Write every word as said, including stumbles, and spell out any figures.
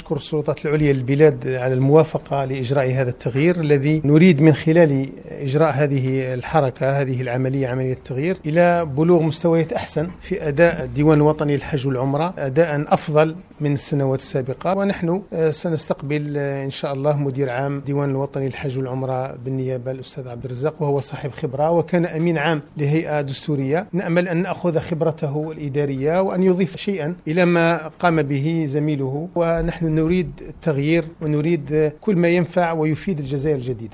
نشكر السلطات العليا للبلاد على الموافقة لإجراء هذا التغيير الذي نريد من خلال إجراء هذه الحركة، هذه العملية، عملية التغيير، إلى بلوغ مستويات أحسن في أداء الديوان الوطني للحج والعمرة، أداء أفضل من السنوات السابقة. ونحن سنستقبل إن شاء الله مدير عام الديوان الوطني للحج والعمرة بالنيابة الأستاذ عبد الرزاق، وهو صاحب خبرة وكان أمين عام لهيئة دستورية. نأمل أن نأخذ خبرته الإدارية وأن يضيف شيئا إلى ما قام به زميله، ونحن نريد التغيير ونريد كل ما ينفع ويفيد الجزائر الجديدة.